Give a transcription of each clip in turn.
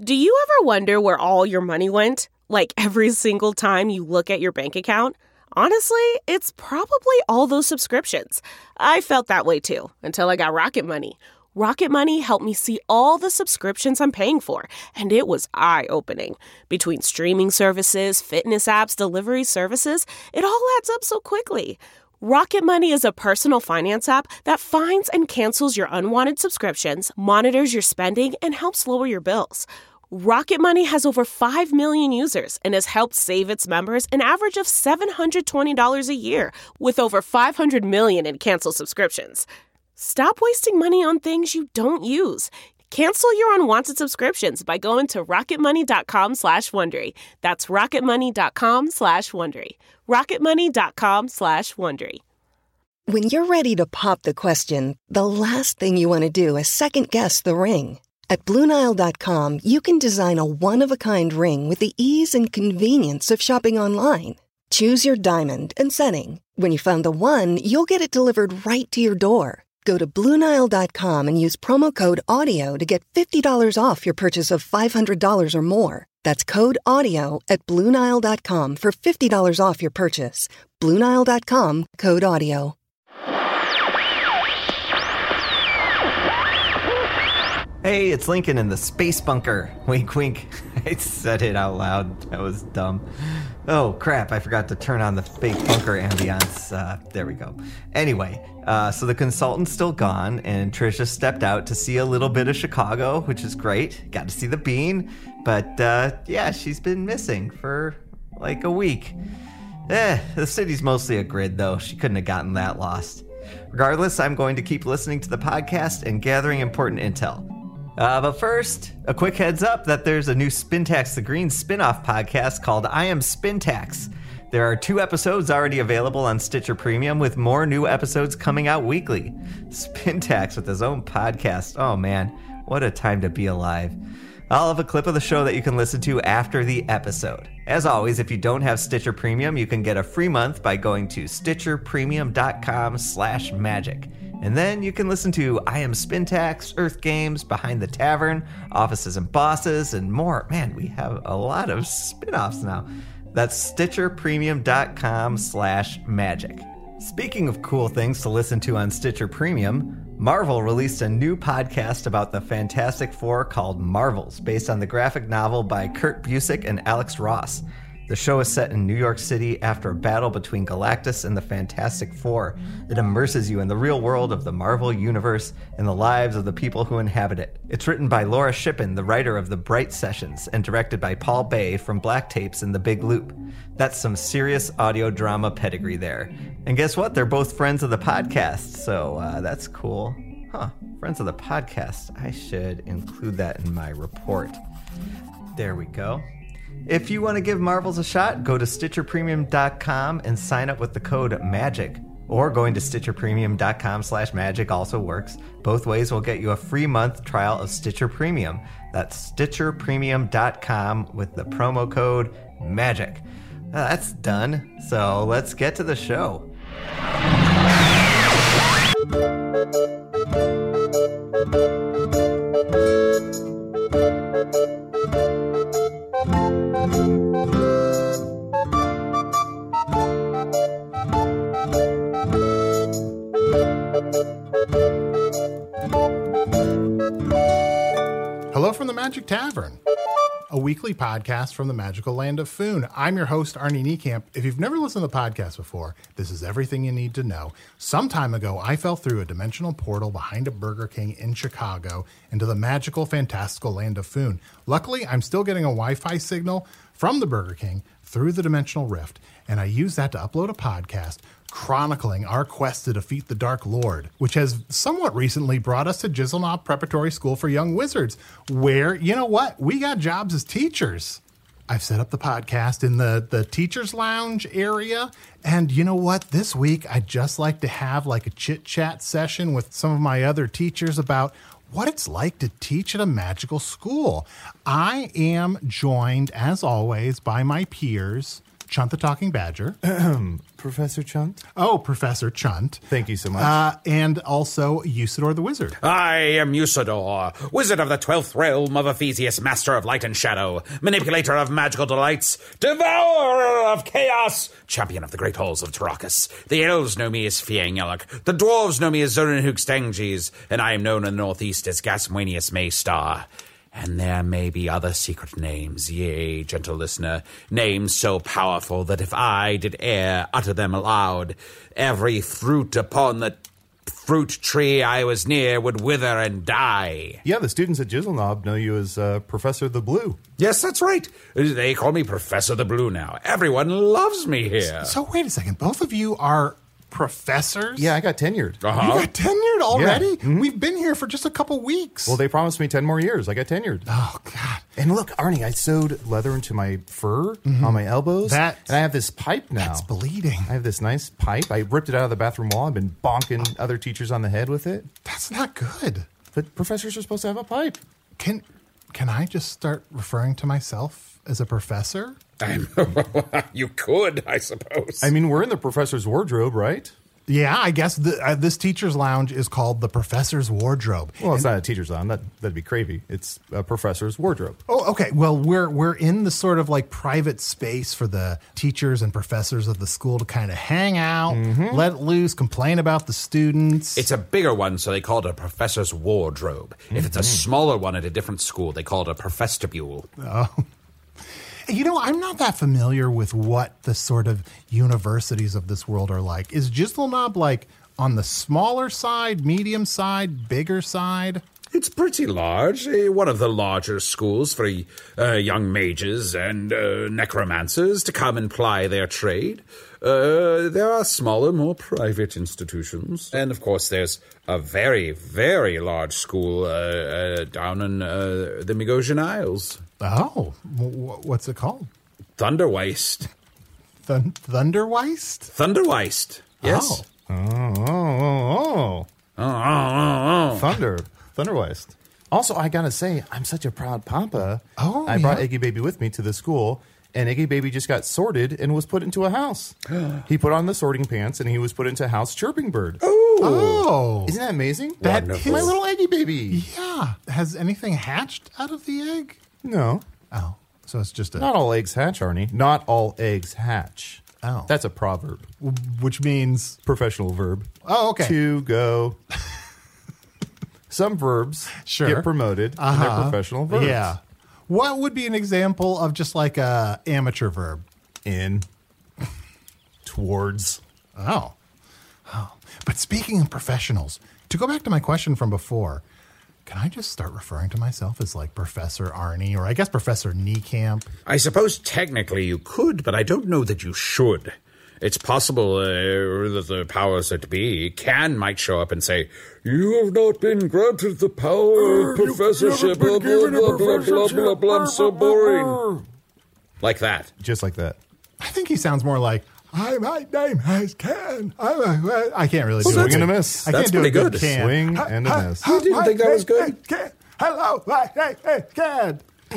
Do you ever wonder where all your money went? Like every single time you look at your bank account? Honestly, it's probably all those subscriptions. I felt that way too, until I got Rocket Money. Rocket Money helped me see all the subscriptions I'm paying for, and it was eye-opening. Between streaming services, fitness apps, delivery services, it all adds up so quickly. Rocket Money is a personal finance app that finds and cancels your unwanted subscriptions, monitors your spending, and helps lower your bills. Rocket Money has over 5 million users and has helped save its members an average of $720 a year, with over 500 million in canceled subscriptions. Stop wasting money on things you don't use. Cancel your unwanted subscriptions by going to rocketmoney.com/Wondery. That's rocketmoney.com/Wondery. rocketmoney.com/Wondery. When you're ready to pop the question, the last thing you want to do is second-guess the ring. At BlueNile.com, you can design a one-of-a-kind ring with the ease and convenience of shopping online. Choose your diamond and setting. When you find the one, you'll get it delivered right to your door. Go to BlueNile.com and use promo code AUDIO to get $50 off your purchase of $500 or more. That's code AUDIO at BlueNile.com for $50 off your purchase. BlueNile.com, code AUDIO. Hey, it's Lincoln in the space bunker. Wink, wink. I said it out loud. That was dumb. Oh, crap. I forgot to turn on the fake bunker ambiance. There we go. Anyway, so the consultant's still gone, and Trisha stepped out to see a little bit of Chicago, which is great. Got to see the bean. But, yeah, she's been missing for like a week. The city's mostly a grid, though. She couldn't have gotten that lost. Regardless, I'm going to keep listening to the podcast and gathering important intel. But first, a quick heads up that there's a new Spintax the Green spin-off podcast called I Am Spintax. There are 2 episodes already available on Stitcher Premium, with more new episodes coming out weekly. Spintax with his own podcast. Oh man, what a time to be alive. I'll have a clip of the show that you can listen to after the episode. As always, if you don't have Stitcher Premium, you can get a free month by going to stitcherpremium.com/magic. And then you can listen to I Am Spintax, Earth Games, Behind the Tavern, Offices and Bosses, and more. Man, we have a lot of spin-offs now. That's stitcherpremium.com/magic. Speaking of cool things to listen to on Stitcher Premium, Marvel released a new podcast about the Fantastic Four called Marvels, based on the graphic novel by Kurt Busiek and Alex Ross. The show is set in New York City after a battle between Galactus and the Fantastic Four. It immerses you in the real world of the Marvel Universe and the lives of the people who inhabit it. It's written by Laura Shippen, the writer of The Bright Sessions, and directed by Paul Bay from Black Tapes and The Big Loop. That's some serious audio drama pedigree there. And guess what? They're both friends of the podcast, so that's cool. Friends of the podcast. I should include that in my report. There we go. If you want to give Marvels a shot, go to StitcherPremium.com and sign up with the code MAGIC. Or going to StitcherPremium.com/magic also works. Both ways will get you a free month trial of Stitcher Premium. That's StitcherPremium.com with the promo code MAGIC. That's done. So let's get to the show. Hello from the Magic Tavern, a weekly podcast from the magical land of Foon. I'm your host, Arnie Niekamp. If you've never listened to the podcast before, this is everything you need to know. Some time ago, I fell through a dimensional portal behind a Burger King in Chicago into the magical, fantastical land of Foon. Luckily, I'm still getting a Wi-Fi signal from the Burger King through the dimensional rift, and I use that to upload a podcast chronicling our quest to defeat the Dark Lord, which has somewhat recently brought us to Jizzleknob Preparatory School for Young Wizards, where, you know what, we got jobs as teachers. I've set up the podcast in the teacher's lounge area, and you know what, this week I'd just like to have like a chit-chat session with some of my other teachers about what it's like to teach at a magical school. I am joined, as always, by my peers, Chunt the Talking Badger. Professor Chunt? Oh, Professor Chunt. Thank you so much. And also Usador the Wizard. I am Usador, wizard of the 12th realm of Ephesius, master of light and shadow, manipulator of magical delights, devourer of chaos, champion of the great halls of Tarakas. The elves know me as Fiangyalak, the dwarves know me as Zoranhook Stanges, and I am known in the northeast as Gasmuenius Maystar. And there may be other secret names, yea, gentle listener, names so powerful that if I did utter them aloud, every fruit upon the fruit tree I was near would wither and die. Yeah, the students at Jizzleknob know you as Professor the Blue. Yes, that's right. They call me Professor the Blue now. Everyone loves me here. So wait a second. Both of you are professors? Yeah, I got tenured. You got tenured already? Yeah. Mm-hmm. We've been here for just a couple weeks. Well, they promised me 10 more years. I got tenured. Oh, God. And look, Arnie, I sewed leather into my fur on my elbows. And I have this pipe now. That's bleeding. I have this nice pipe. I ripped it out of the bathroom wall. I've been bonking other teachers on the head with it. That's not good. But professors are supposed to have a pipe. Can I just start referring to myself as a professor? You could, I suppose. I mean, we're in the professor's wardrobe, right? Yeah, I guess this teacher's lounge is called the Professor's Wardrobe. Well, it's not a teacher's lounge. That'd be crazy. It's a professor's wardrobe. Oh, okay. Well, we're in the sort of like private space for the teachers and professors of the school to kind of hang out, let loose, complain about the students. It's a bigger one, so they call it a professor's wardrobe. If it's a smaller one at a different school, they call it a profestibule. Oh. You know, I'm not that familiar with what the sort of universities of this world are like. Is Jizzleknob like on the smaller side, medium side, bigger side? It's pretty large. One of the larger schools for young mages and necromancers to come and ply their trade. There are smaller, more private institutions. And, of course, there's a very, very large school down in the Migosian Isles. Oh, what's it called? Thunderweist. Thunderweist? Thunderweist, yes. Oh. Thunderweist. Also, I gotta say, I'm such a proud papa. Oh, I brought Iggy Baby with me to the school, and Iggy Baby just got sorted and was put into a house. He put on the sorting pants, and he was put into House Chirping Bird. Oh. Isn't that amazing? That My is- little Iggy Baby. Yeah. Has anything hatched out of the egg? No. Oh, so it's just Not all eggs hatch, Arnie. Not all eggs hatch. Oh. That's a proverb. Which means... Professional verb. Oh, okay. To go. Some verbs get promoted in their professional verbs. Yeah. What would be an example of just like a amateur verb? In. Towards. Oh. But speaking of professionals, to go back to my question from before, can I just start referring to myself as like Professor Arnie, or I guess Professor Niekamp? I suppose technically you could, but I don't know that you should. It's possible that the powers that be might show up and say, "You have not been granted the power of professorship, blah, blah, blah, blah, blah, blah, blah, I'm so boring." Like that. Just like that. I think he sounds more like, "Hi, my name is Ken." I can't really do it. Swing and a miss. I can't That's do a pretty good good. Ken. Swing and a miss. You didn't think that was good? Hello, my name is Ken.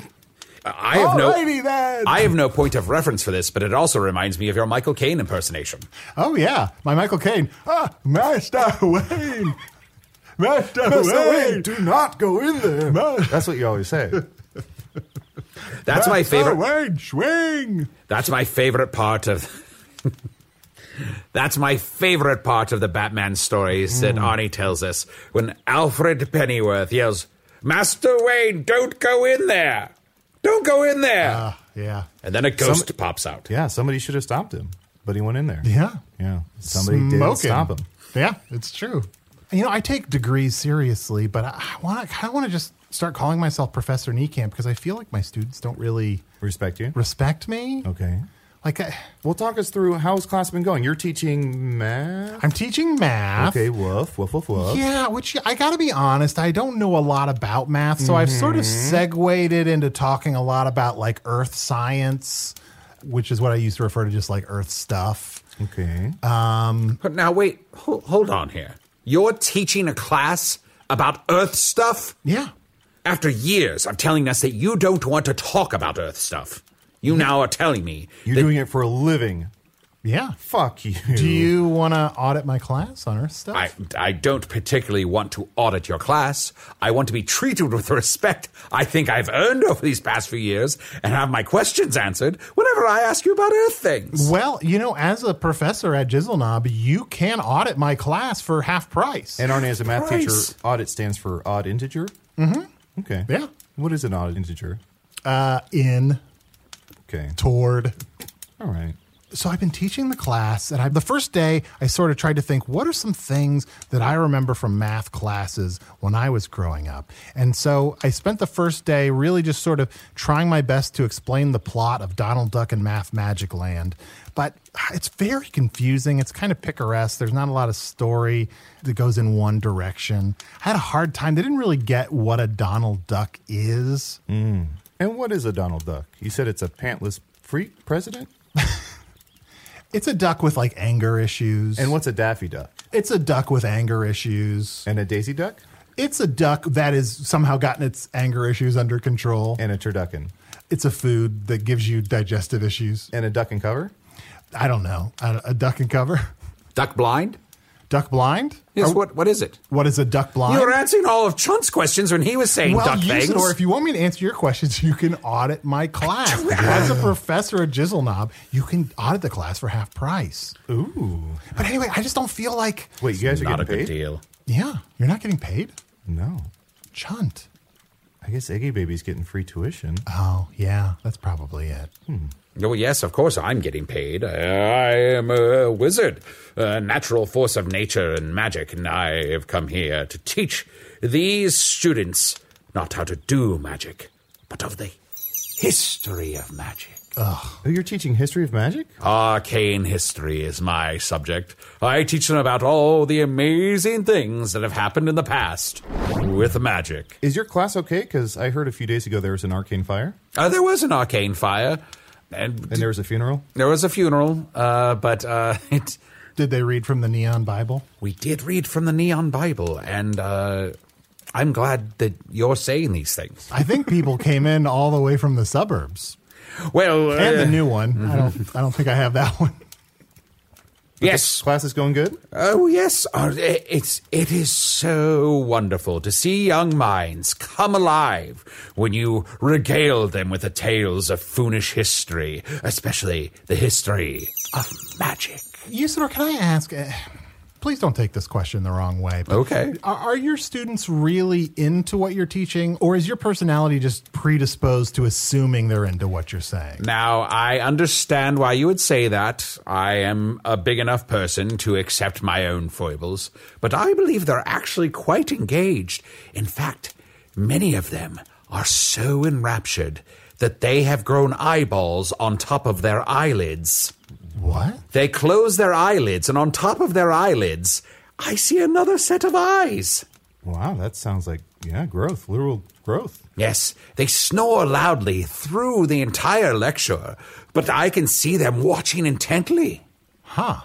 I have no point of reference for this, but it also reminds me of your Michael Caine impersonation. Oh, yeah. My Michael Caine. Master Wayne. Master Wayne. Do not go in there. That's what you always say. That's my favorite. Wayne, swing. That's my favorite part of. That's my favorite part of the Batman stories that Arnie tells us when Alfred Pennyworth yells, "Master Wayne, don't go in there! Don't go in there!" Yeah. And then a ghost pops out. Yeah, somebody should have stopped him, but he went in there. Yeah. Yeah. Somebody did Smoking. stop him. Yeah, it's true. You know, I take degrees seriously, but I want to just start calling myself Professor Niekamp because I feel like my students don't really Respect you. respect me. Okay. Like, Well, talk us through how's class been going. You're teaching math? I'm teaching math. Okay, woof, woof, woof, woof. Yeah, which I got to be honest, I don't know a lot about math, so I've sort of segued it into talking a lot about like earth science, which is what I used to refer to just like earth stuff. Okay. But now, wait, hold on here. You're teaching a class about Earth stuff? Yeah. After years of telling us that you don't want to talk about Earth stuff. You now are telling me You're that doing it for a living. Yeah. Fuck you. Do you want to audit my class on Earth stuff? I don't particularly want to audit your class. I want to be treated with the respect I think I've earned over these past few years and have my questions answered whenever I ask you about Earth things. Well, as a professor at Jizzleknob, you can audit my class for half price. And Arnie, as a math Price. teacher, audit stands for odd integer? Mm-hmm. Okay. Yeah. What is an odd integer? In, Okay. toward. All right. So I've been teaching the class, and the first day I sort of tried to think, what are some things that I remember from math classes when I was growing up? And so I spent the first day really just sort of trying my best to explain the plot of Donald Duck and Math Magic Land. But it's very confusing. It's kind of picaresque. There's not a lot of story that goes in one direction. I had a hard time. They didn't really get what a Donald Duck is. And what is a Donald Duck? You said it's a pantless freak president? It's a duck with like anger issues. And what's a Daffy Duck? It's a duck with anger issues. And a Daisy Duck? It's a duck that has somehow gotten its anger issues under control. And a turducken? It's a food that gives you digestive issues. And a duck and cover? I don't know. A duck and cover? Duck blind? Duck blind? Yes, Or what is it? what is a duck blind? You were answering all of Chunt's questions when he was saying well, duck things. Or if you want me to answer your questions, you can audit my class. As a professor at Jizzleknob, you can audit the class for half price. Ooh. But anyway, I just don't feel like... Wait, you guys are Not a getting good paid? deal. Yeah, you're not getting paid? No. Chunt. I guess Eggy Baby's getting free tuition. Oh, yeah, that's probably it. Oh, yes, of course I'm getting paid. I am a wizard, a natural force of nature and magic, and I have come here to teach these students not how to do magic, but of the history of magic. Oh, you're teaching history of magic? Arcane history is my subject. I teach them about all the amazing things that have happened in the past with magic. Is your class okay? Because I heard a few days ago there was an arcane fire. There was an arcane fire. And there was a funeral? There was a funeral, but Did they read from the Neon Bible? We did read from the Neon Bible, and I'm glad that you're saying these things. I think people came in all the way from the suburbs. Well, And the new one. I don't think I have that one. yes. Class is going good? Oh, yes. It is so wonderful to see young minds come alive when you regale them with the tales of Foonish history, especially the history of magic. Usador, can I ask, please don't take this question the wrong way. But Okay. Are your students really into what you're teaching, or is your personality just predisposed to assuming they're into what you're saying? Now, I understand why you would say that. I am a big enough person to accept my own foibles, but I believe they're actually quite engaged. In fact, many of them are so enraptured that they have grown eyeballs on top of their eyelids. What? They close their eyelids, and on top of their eyelids, I see another set of eyes. Wow, that sounds like, growth, literal growth. Yes, they snore loudly through the entire lecture, but I can see them watching intently. Huh.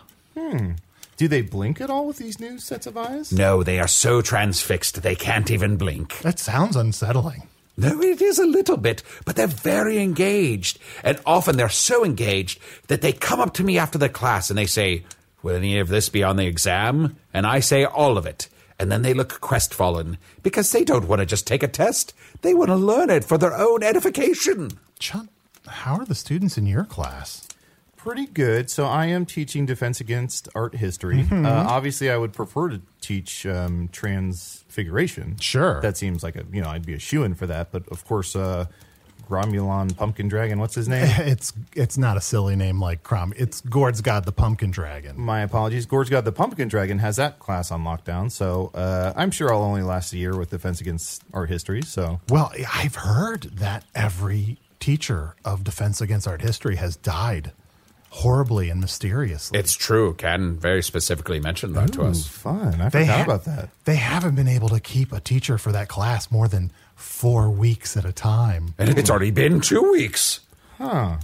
Do they blink at all with these new sets of eyes? No, they are so transfixed they can't even blink. That sounds unsettling. No, it is a little bit, but they're very engaged. And often they're so engaged that they come up to me after the class and they say, "Will any of this be on the exam?" And I say, "All of it." And then they look crestfallen because they don't want to just take a test. They want to learn it for their own edification. Chunt, how are the students in your class? Pretty good. So I am teaching Defense Against Art History. Obviously, I would prefer to teach Transfiguration. Sure. That seems like I'd be a shoo-in for that. But of course, Gromulon Pumpkin Dragon, what's his name? It's not a silly name like Crom. It's Gord's God the Pumpkin Dragon. My apologies. Gord's God the Pumpkin Dragon has that class on lockdown. So I'm sure I'll only last a year with Defense Against Art History. So Well, I've heard that every teacher of Defense Against Art History has died horribly and mysteriously. It's true. Ken very specifically mentioned that to Ooh, us. fun. I forgot about that. They haven't been able to keep a teacher for that class more than 4 weeks at a time. And it's already been 2 weeks. Huh.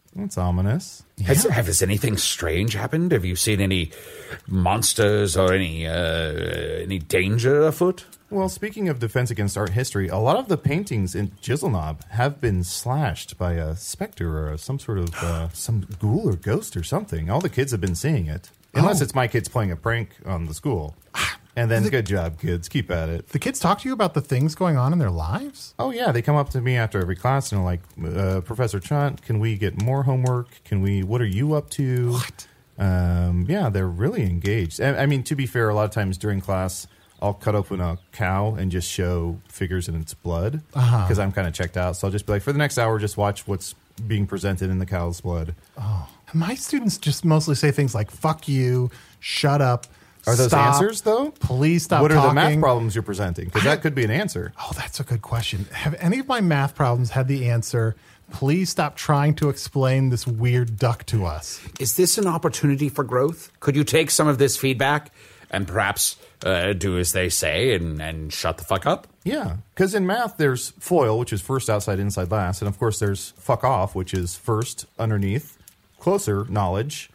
That's ominous. Has anything strange happened? Have you seen any monsters or any danger afoot? Well, speaking of Defense Against Art History, a lot of the paintings in Jizzleknob have been slashed by a specter or some sort of some ghoul or ghost or something. All the kids have been seeing it. Unless it's my kids playing a prank on the school. And then, good job, kids. Keep at it. The kids talk to you about the things going on in their lives? Oh, yeah. They come up to me after every class and are like, Professor Chunt, can we get more homework? What are you up to? What? Yeah, they're really engaged. I mean, to be fair, a lot of times during class, I'll cut open a cow and just show figures in its blood because I'm kind of checked out. So I'll just be like, for the next hour, just watch what's being presented in the cow's blood. Oh. My students just mostly say things like, fuck you, shut up, Are those stop, answers, though? Please stop What are talking. the math problems you're presenting? Because that could be an answer. Oh, that's a good question. Have any of my math problems had the answer, please stop trying to explain this weird duck to us? Is this an opportunity for growth? Could you take some of this feedback and perhaps do as they say and shut the fuck up? Yeah, because in math, there's FOIL, which is first, outside, inside, last. And, of course, there's fuck off, which is first, underneath, closer, knowledge,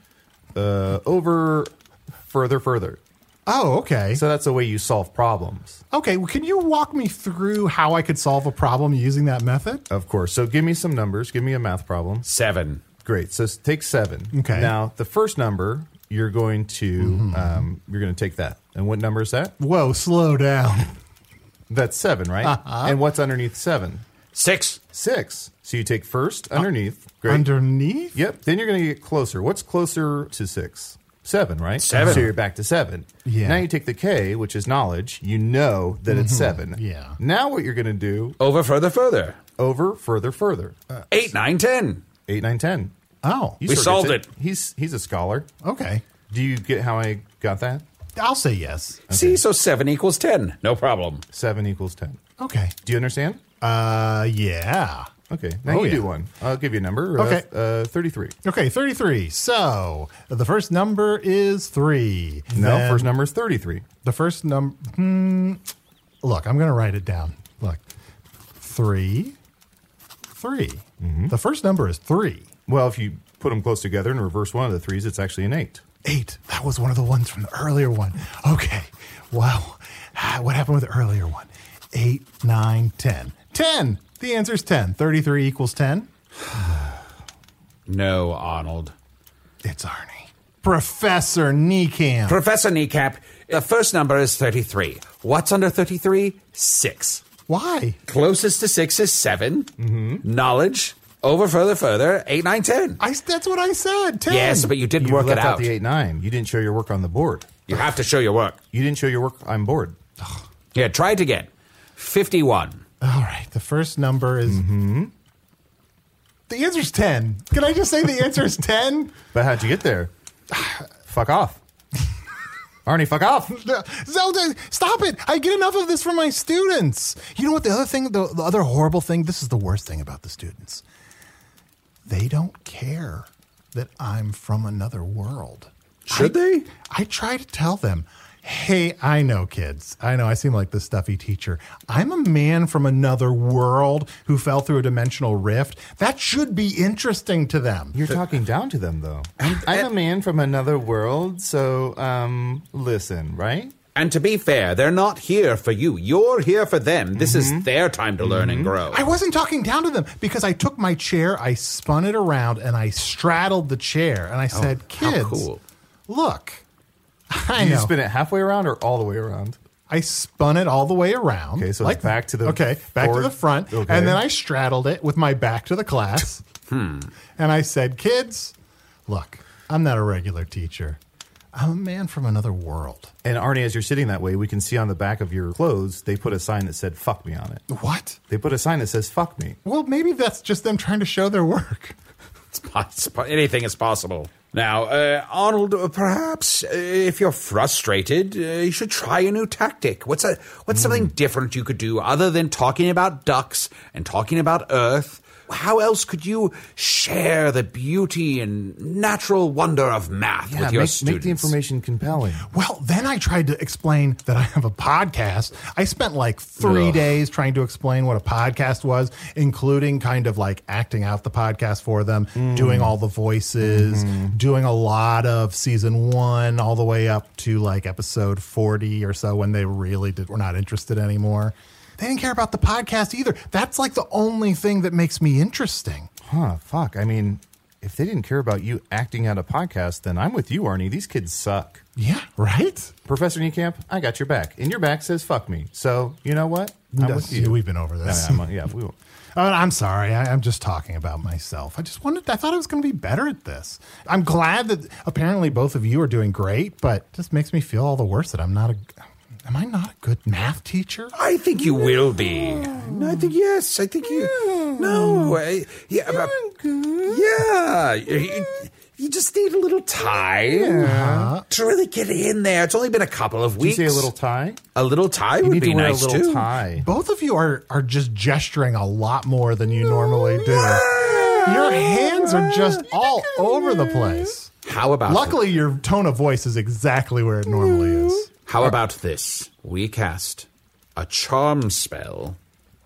over, further, further. Oh, okay. So that's the way you solve problems. Okay, well, can you walk me through how I could solve a problem using that method? Of course. So give me some numbers. Give me a math problem. 7. Great. So take 7. Okay. Now, the first number, you're going to take that. And what number is that? Whoa, slow down. That's 7, right? And what's underneath 7? 6. 6. So you take first, underneath. Great. Underneath? Yep. Then you're going to get closer. What's closer to 6? 7, right? 7. So you're back to 7. Yeah. Now you take the K, which is knowledge. You know that it's 7. Yeah. Now what you're going to do, Over, further, further. over, further, further. 8, 9, 10. 8, 9, 10. Oh, He We sure solved gets it. He's a scholar. okay. Do you get how I got that? I'll say yes. See, so 7 equals 10. No problem. 7 equals 10. Okay. Do you understand? Yeah. Okay. Now you yeah. do one. I'll give you a number. Okay. 33. Okay, 33. So the first number is 3. No, Then first number is 33. The first number. Look, I'm going to write it down. Look, 3. The first number is 3. Well, if you put them close together and reverse one of the 3s, it's actually an 8. 8. That was one of the ones from the earlier one. Okay. Wow. What happened with the earlier one? 8, 9, 10. 10. The answer is 10. 33 equals 10. No, Arnold. It's Arnie. Professor Niekamp. Professor Kneecap, the first number is 33. What's under 33? 6. Why? Closest to 6 is 7. Knowledge. Over, further, further. 8, 9, 10. That's what I said. 10. Yes, but you didn't You work it left out out. the 8, 9. You didn't show your work on the board. You have to show your work. You didn't show your work. I'm bored. Yeah, try it again. 51. All right. The first number is. The answer's 10. Can I just say the answer is 10? But how'd you get there? Fuck off. Arnie, fuck off. Zelda, stop it. I get enough of this from my students. You know what? The other thing, the other horrible thing, this is the worst thing about the students. They don't care that I'm from another world. Should they? I try to tell them, hey, I know, kids. I know I seem like the stuffy teacher. I'm a man from another world who fell through a dimensional rift. That should be interesting to them. You're talking down to them, though. I'm a man from another world, so, listen, right? And to be fair, they're not here for you. You're here for them. This is their time to learn and grow. I wasn't talking down to them because I took my chair, I spun it around, and I straddled the chair. And I said, kids, How cool. look, I Did you know. spin it halfway around or all the way around? I spun it all the way around. Okay, so it's back to the back forward. to the front, Okay. and then I straddled it with my back to the class. And I said, kids, look, I'm not a regular teacher. I'm a man from another world. And Arnie, as you're sitting that way, we can see on the back of your clothes, they put a sign that said, fuck me on it. What? They put a sign that says, fuck me. Well, maybe that's just them trying to show their work. Anything is possible. Now, Arnold, perhaps if you're frustrated, you should try a new tactic. What's something different you could do other than talking about ducks and talking about Earth? how else could you share the beauty and natural wonder of math with your students? Make the information compelling. Well, then I tried to explain that I have a podcast. I spent like 3 days trying to explain what a podcast was, including kind of like acting out the podcast for them, doing all the voices, doing a lot of season 1 all the way up to like episode 40 or so when they really were not interested anymore. They didn't care about the podcast either. That's like the only thing that makes me interesting. Huh, fuck. I mean, if they didn't care about you acting out a podcast, then I'm with you, Arnie. These kids suck. Yeah, right? Professor Niekamp, I got your back. And your back says fuck me. So, you know what? I'm with you. We've been over this. We will. I'm sorry. I'm just talking about myself. I thought I was going to be better at this. I'm glad that apparently both of you are doing great, but it just makes me feel all the worse that am I not a good math teacher? I think you will be. I think yes. I think you. No. You just need a little time to really get in there. It's only been a couple of weeks. Did you say a little tie? A little tie would be nice too. You need to wear a little tie. Both of you are just gesturing a lot more than you normally do. Your hands are just all over the place. How about? Luckily, your tone of voice is exactly where it normally is. How about this? We cast a charm spell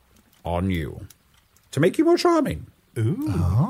on you to make you more charming. Ooh.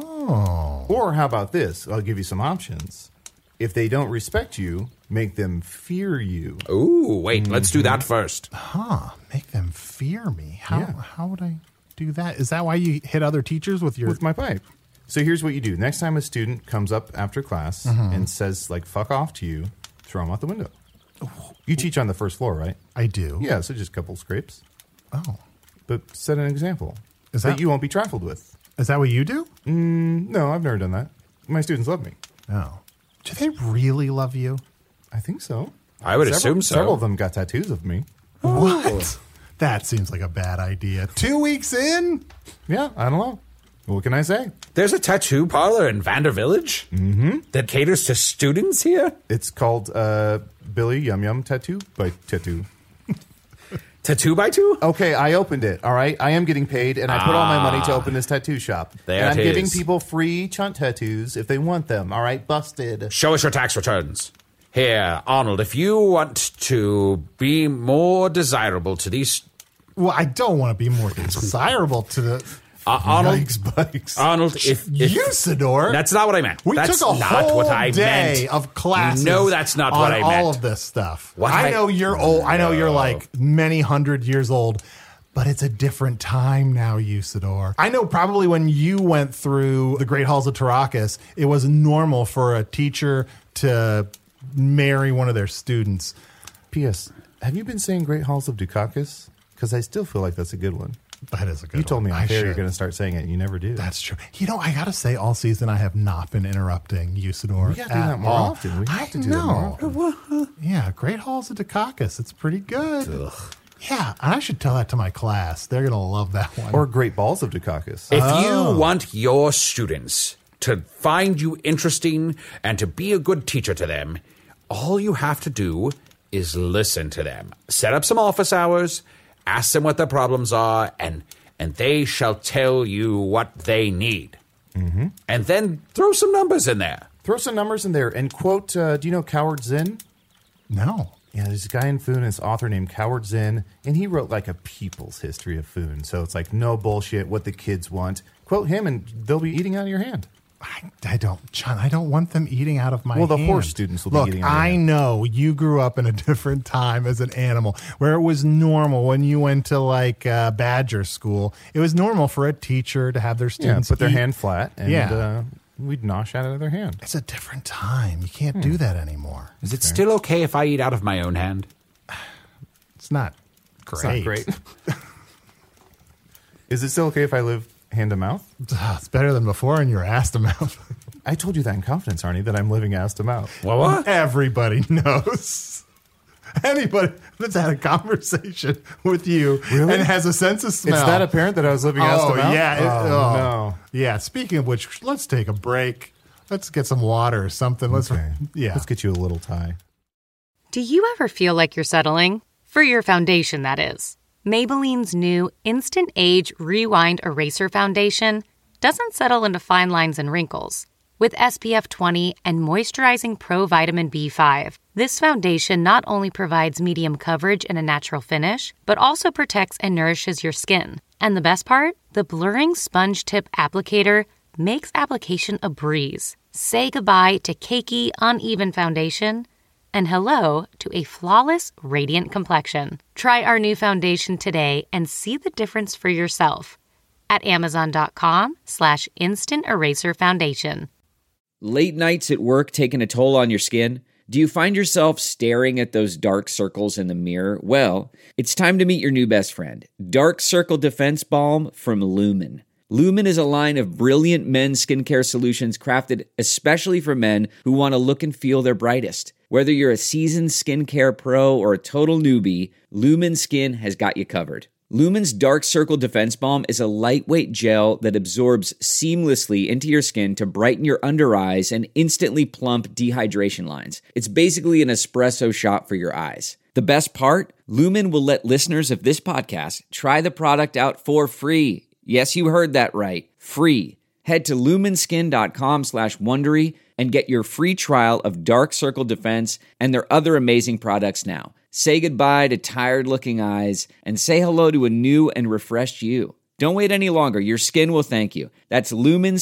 Oh. Or how about this? I'll give you some options. If they don't respect you, make them fear you. Ooh, wait, let's do that first. Make them fear me. How would I do that? Is that why you hit other teachers with my pipe? So here's what you do. Next time a student comes up after class and says, like, fuck off to you, throw them out the window. You teach on the first floor, right? I do. Yeah, so just a couple scrapes. Oh. But set an example Is that that you won't be trifled with. Is that what you do? No, I've never done that. My students love me. Oh. Do they really love you? I think so. I would assume so. Several of them got tattoos of me. What? That seems like a bad idea. 2 weeks in? Yeah, I don't know. What can I say? There's a tattoo parlor in Vander Village that caters to students here. It's called Billy Yum Yum Tattoo by Tattoo. Tattoo by Two? Okay, I opened it, all right? I am getting paid, and I put all my money to open this tattoo shop. There and I'm it giving is. people free chunt tattoos if they want them, all right? Busted. Show us your tax returns. Here, Arnold, if you want to be more desirable to these... Well, I don't want to be more desirable to the... Arnold, Bikes. Arnold, if Usador. That's not what I meant. We That's took a not whole what I day meant. of classes. No, that's not what I meant. All of this stuff. What I know you're old. I know you're like many hundred years old, but it's a different time now, Usador. I know probably when you went through the Great Halls of Tarakas, it was normal for a teacher to marry one of their students. P.S. Have you been saying Great Halls of Dukakis? Because I still feel like that's a good one. That is a good one. You told me on fair you're should. going to start saying it, and you never do. That's true. You know, I got to say, all season I have not been interrupting Usador. We got to do that more often. We have to do that more often. Yeah, Great Halls of Dukakis. It's pretty good. Ugh. Yeah, and I should tell that to my class. They're going to love that one. Or Great Balls of Dukakis. If you want your students to find you interesting and to be a good teacher to them, all you have to do is listen to them. Set up some office hours, ask them what their problems are, and they shall tell you what they need. Mm-hmm. And then throw some numbers in there. Throw some numbers in there. And quote, do you know Coward Zinn? No. Yeah, there's a guy in Foon, this author named Coward Zinn, and he wrote like a people's history of Foon. So it's like no bullshit, what the kids want. Quote him, and they'll be eating out of your hand. I don't, John, I don't want them eating out of my hand. Well, the horse students will be eating out of your hand. I know you grew up in a different time as an animal where it was normal when you went to like Badger school. It was normal for a teacher to have their students put their eat. hand flat and we'd nosh out of their hand. It's a different time. You can't do that anymore. Is it still okay if I eat out of my own hand? It's not great. It's not great. Is it still okay if I live hand to mouth? It's better than before in your ass to mouth. I told you that in confidence, Arnie, that I'm living ass to mouth. Well, what? Everybody knows. Anybody that's had a conversation with you and has a sense of smell. It's that apparent that I was living ass to mouth? Yeah. No. Yeah. Speaking of which, let's take a break. Let's get some water or something. Let's get you a little tie. Do you ever feel like you're settling? For your foundation, that is. Maybelline's new Instant Age Rewind Eraser Foundation doesn't settle into fine lines and wrinkles. With SPF 20 and moisturizing Pro Vitamin B5, this foundation not only provides medium coverage and a natural finish, but also protects and nourishes your skin. And the best part? The blurring sponge tip applicator makes application a breeze. Say goodbye to cakey, uneven foundation and hello to a flawless, radiant complexion. Try our new foundation today and see the difference for yourself at Amazon.com/Instant Eraser Foundation. Late nights at work taking a toll on your skin? Do you find yourself staring at those dark circles in the mirror? Well, it's time to meet your new best friend, Dark Circle Defense Balm from Lumen. Lumen is a line of brilliant men's skincare solutions crafted especially for men who want to look and feel their brightest. Whether you're a seasoned skincare pro or a total newbie, Lumen Skin has got you covered. Lumen's Dark Circle Defense Balm is a lightweight gel that absorbs seamlessly into your skin to brighten your under eyes and instantly plump dehydration lines. It's basically an espresso shot for your eyes. The best part? Lumen will let listeners of this podcast try the product out for free. Yes, you heard that right. Free. Head to lumenskin.com/Wondery and get your free trial of Dark Circle Defense and their other amazing products now. Say goodbye to tired-looking eyes and say hello to a new and refreshed you. Don't wait any longer. Your skin will thank you. That's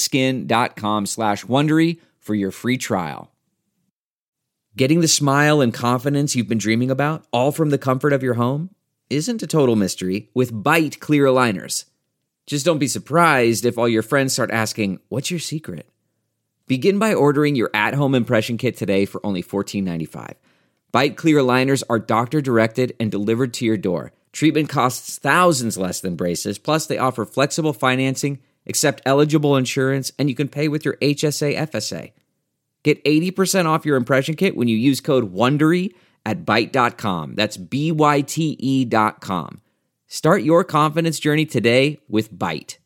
lumenskin.com/Wondery for your free trial. Getting the smile and confidence you've been dreaming about, all from the comfort of your home, isn't a total mystery with Byte clear aligners. Just don't be surprised if all your friends start asking, "What's your secret?" Begin by ordering your at-home impression kit today for only $14.95. Byte clear aligners are doctor-directed and delivered to your door. Treatment costs thousands less than braces, plus they offer flexible financing, accept eligible insurance, and you can pay with your HSA FSA. Get 80% off your impression kit when you use code WONDERY at Byte.com. That's BYTE.com. Start your confidence journey today with Byte.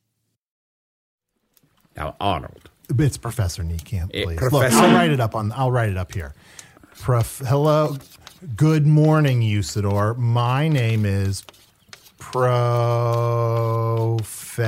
Now, Arnold. It's Professor Niekamp, please. Professor? Look, I'll write it up here. Hello. Good morning, Usador. My name is Professor.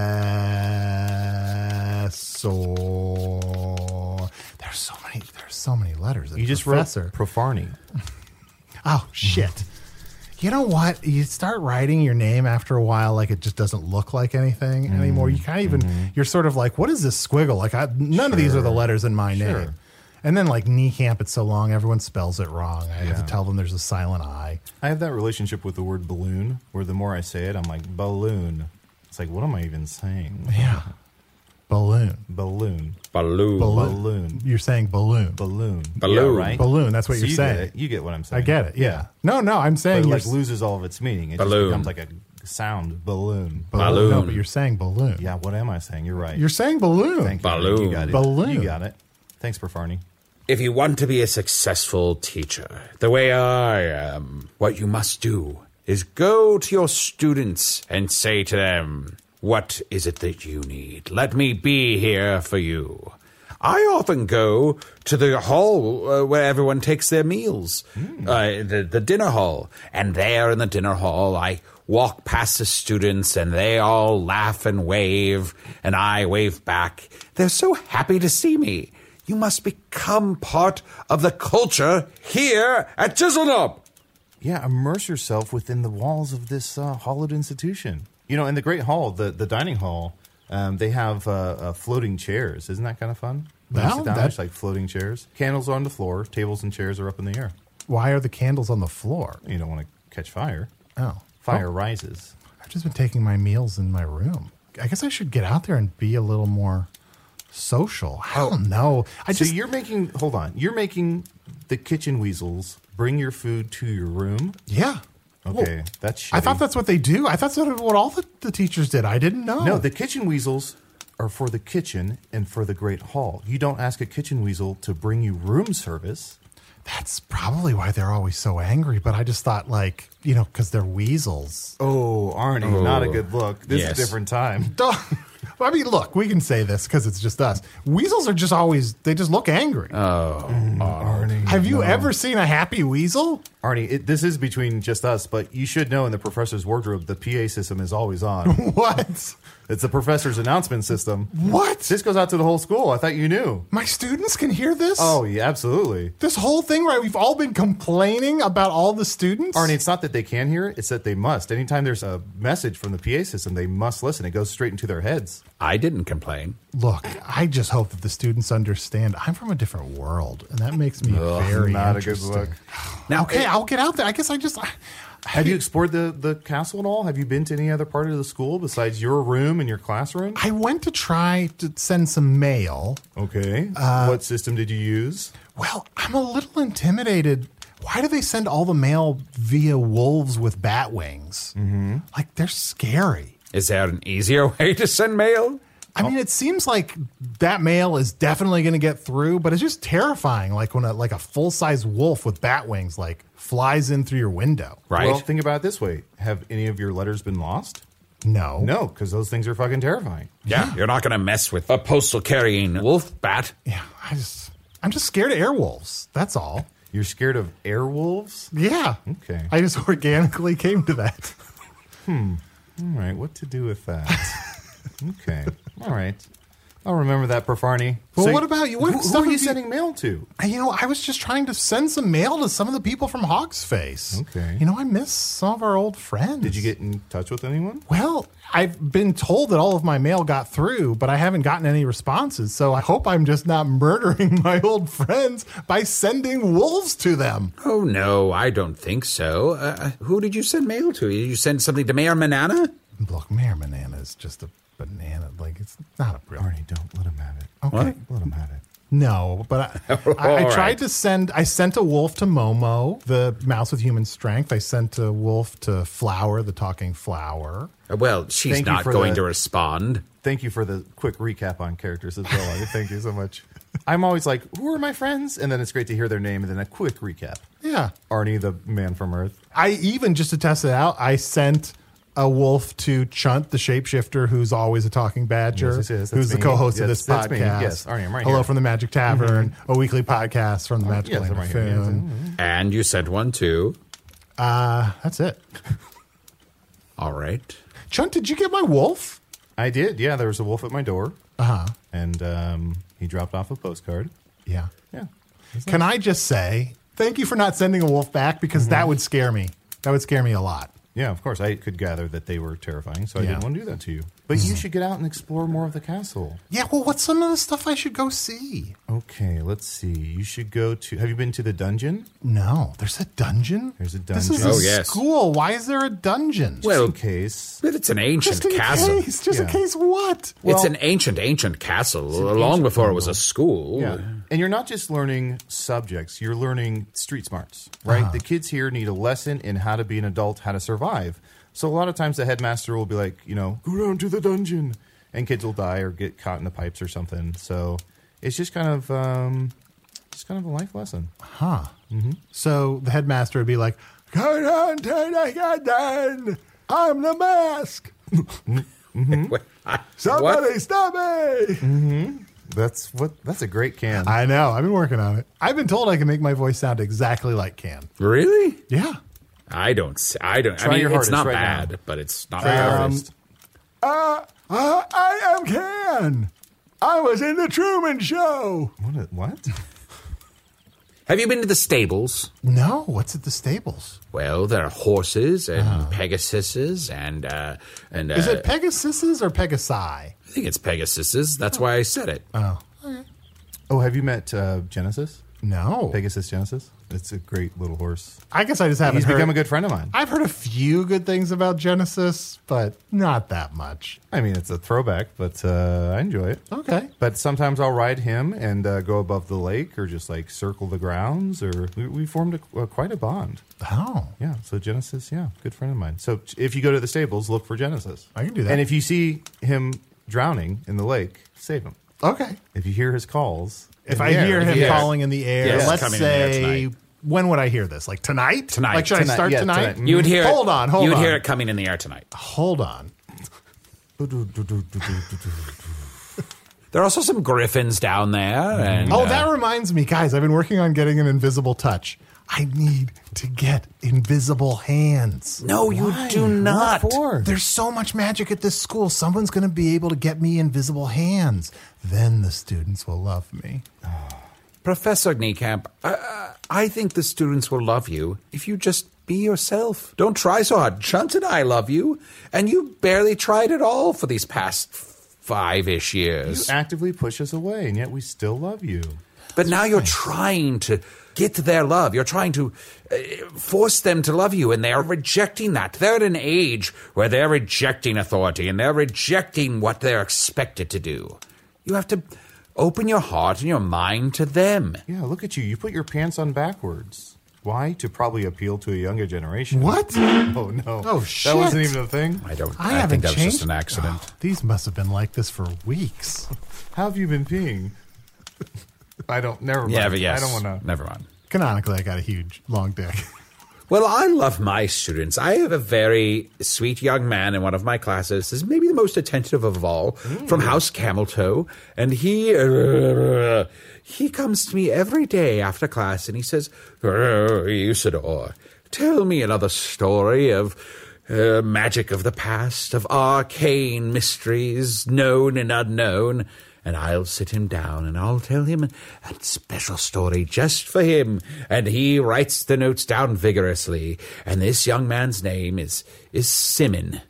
There's so many letters. You just wrote Profarni. Oh, shit. You know what? You start writing your name after a while, like it just doesn't look like anything anymore. You can't even, you're sort of like, what is this squiggle? Like, none of these are the letters in my name. And then, like, Niekamp, it's so long, everyone spells it wrong. I have to tell them there's a silent I. I have that relationship with the word balloon, where the more I say it, I'm like, balloon. It's like, what am I even saying? Yeah. Balloon. Balloon. Balloon. Balloon. You're saying balloon. Balloon. Balloon. Yeah, right? Balloon, that's what So you're saying. You get what I'm saying. I get it, yeah. No, I'm saying But it you're like loses all of its meaning. It Balloon. just becomes like a sound. Balloon. Balloon. No, but you're saying balloon. Yeah, what am I saying? You're right. You're saying balloon. Thank you. Balloon. You got it. Balloon. You got it. Thanks, Profarni. If you want to be a successful teacher, the way I am, what you must do is go to your students and say to them, "What is it that you need? Let me be here for you." I often go to the hall where everyone takes their meals, the dinner hall. And there in the dinner hall, I walk past the students and they all laugh and wave, and I wave back. They're so happy to see me. You must become part of the culture here at Chiselknob. Yeah, immerse yourself within the walls of this hallowed institution. You know, in the Great Hall, the dining hall, they have floating chairs. Isn't that kind of fun? When you sit down, there's like floating chairs. Candles are on the floor. Tables and chairs are up in the air. Why are the candles on the floor? You don't want to catch fire. Oh. Fire rises. I've just been taking my meals in my room. I guess I should get out there and be a little more social. I don't know. You're making the kitchen weasels bring your food to your room? Yeah. Okay, well, that's shitty. I thought that's what they do. I thought that's what all the teachers did. I didn't know. No, the kitchen weasels are for the kitchen and for the Great Hall. You don't ask a kitchen weasel to bring you room service. That's probably why they're always so angry. But I just thought, like, because they're weasels. Oh, Arnie, not a good look. This is a different time. I mean, look, we can say this because it's just us. Weasels are just they just look angry. Oh, Arnie. Have you ever seen a happy weasel? Arnie, this is between just us, but you should know in the professor's wardrobe, the PA system is always on. What? It's the professor's announcement system. What? This goes out to the whole school. I thought you knew. My students can hear this? Oh, yeah, absolutely. This whole thing where we've all been complaining about all the students? Arnie, it's not that they can hear it, it's that they must. Anytime there's a message from the PA system, they must listen. It goes straight into their heads. I didn't complain. Look, I just hope that the students understand I'm from a different world, and that makes me very Not interesting. a good look. Now, Okay, I'll get out there. I guess Have you explored the castle at all? Have you been to any other part of the school besides your room and your classroom? I went to try to send some mail. Okay. What system did you use? Well, I'm a little intimidated. Why do they send all the mail via wolves with bat wings? Mm-hmm. Like, they're scary. is there an easier way to send mail? I mean, it seems like that mail is definitely going to get through, but it's just terrifying. Like when a full-size wolf with bat wings flies in through your window. Right. Well, think about it this way. Have any of your letters been lost? No. No, because those things are fucking terrifying. Yeah, you're not going to mess with a postal carrying wolf bat. Yeah, I'm just scared of airwolves. That's all. You're scared of airwolves? Yeah. Okay. I just organically came to that. All right, what to do with that? Okay. All right. I'll remember that, Profarni. Well, what about you? What Who stuff are you have you- sending mail to? I was just trying to send some mail to some of the people from Hog's Face. Okay. I miss some of our old friends. Did you get in touch with anyone? Well, I've been told that all of my mail got through, but I haven't gotten any responses. So I hope I'm just not murdering my old friends by sending wolves to them. Oh, no, I don't think so. Who did you send mail to? Did you send something to Mayor Manana? Look, Mayor Banana is just a banana. It's not a real. Arnie, don't let him have it. Okay. Let him have it. No, but I All tried right. to send. I sent a wolf to Momo, the mouse with human strength. I sent a wolf to Flower, the talking flower. Well, she's Thank you not for going that. to respond. Thank you for the quick recap on characters as well, Arnie. Thank you so much. I'm always like, who are my friends? And then it's great to hear their name and then a quick recap. Yeah. Arnie, the man from Earth. I even, just to test it out, I sent a wolf to Chunt, the shapeshifter, who's always a talking badger, Yes, that's who's the me. co-host of Yes, this that's podcast. me. Yes, Arnie, I'm right Hello here. from the Magic Tavern, a weekly podcast from the Magic yes, Land I'm of right here. Yes, Foon. And you sent one too. That's it. All right. Chunt, did you get my wolf? I did. Yeah, there was a wolf at my door. Uh-huh. And he dropped off a postcard. Yeah. Yeah. Can I just say, thank you for not sending a wolf back, because that would scare me. That would scare me a lot. Yeah, of course. I could gather that they were terrifying, so I Yeah. didn't want to do that to you. But you should get out and explore more of the castle. Yeah, well, what's some of the stuff I should go see? Okay, let's see. You should go to... Have you been to the dungeon? No, there's a dungeon? There's a This dungeon. is a Oh, yes. school. Why is there a dungeon? Well, In case... but it's an ancient just in castle. case. Just in Yeah. case what? It's an ancient castle, long before it was a school. Yeah. And you're not just learning subjects, you're learning street smarts, right? The kids here need a lesson in how to be an adult, how to survive. So a lot of times the headmaster will be like, go down to the dungeon. And kids will die or get caught in the pipes or something. So it's just kind of a life lesson. Huh. Mm-hmm. So the headmaster would be like, "Go down to the garden. I'm the mask. Somebody stop me." That's a great can. I know. I've been working on it. I've been told I can make my voice sound exactly like Can. Really? Yeah. I don't. Try I mean, your it's hardest not right bad, now. but it's not Try your perfect. hardest. I am Can. I was in the Truman Show. What? Have you been to the stables? No, what's at the stables? Well, there are horses and Pegasuses and Is it Pegasuses or Pegasi? I think it's Pegasuses. That's why I said it. Oh, have you met Genesis? No. Pegasus Genesis? It's a great little horse. I guess I just haven't He's heard. become a good friend of mine. I've heard a few good things about Genesis, but not that much. I mean, it's a throwback, but I enjoy it. Okay. But sometimes I'll ride him and go above the lake or just like circle the grounds, or we formed quite a bond. Oh. Yeah, so Genesis, good friend of mine. So if you go to the stables, look for Genesis. I can do that. And if you see him drowning in the lake, save him. Okay. If you hear his calls, If I hear him calling in the air, Yes, let's coming in the air say, tonight. when would I hear this? Like tonight? Tonight. Like, should I Tonight, start yeah, tonight? tonight. You would hear. Hold on. You would hear it coming in the air tonight. Hold on. There are also some griffins down there, and Oh, that reminds me, guys, I've been working on getting an invisible touch. I need to get invisible hands. No, you do not. What for? There's so much magic at this school. Someone's going to be able to get me invisible hands. Then the students will love me. Professor Kneecamp, I think the students will love you if you just be yourself. Don't try so hard. Chunt and I love you, and you barely tried at all for these past 5-ish years. You actively push us away, and yet we still love you. But now you're trying to get to their love. You're trying to force them to love you, and they are rejecting that. They're at an age where they're rejecting authority, and they're rejecting what they're expected to do. You have to open your heart and your mind to them. Yeah, look at you. You put your pants on backwards. Why? To probably appeal to a younger generation. What? Oh, no. Oh, shit. That wasn't even a thing? I haven't think that was changed. just an accident. Oh, these must have been like this for weeks. How have you been peeing? Never mind. Yeah, but yes. I don't want to. Never mind. Canonically, I got a huge, long dick. Well, I love my students. I have a very sweet young man in one of my classes. Is maybe the most attentive of all, from House Cameltoe, and he comes to me every day after class, and he says, "Usador, tell me another story of magic of the past, of arcane mysteries, known and unknown." And I'll sit him down and I'll tell him a special story just for him. And he writes the notes down vigorously. And this young man's name is Simon.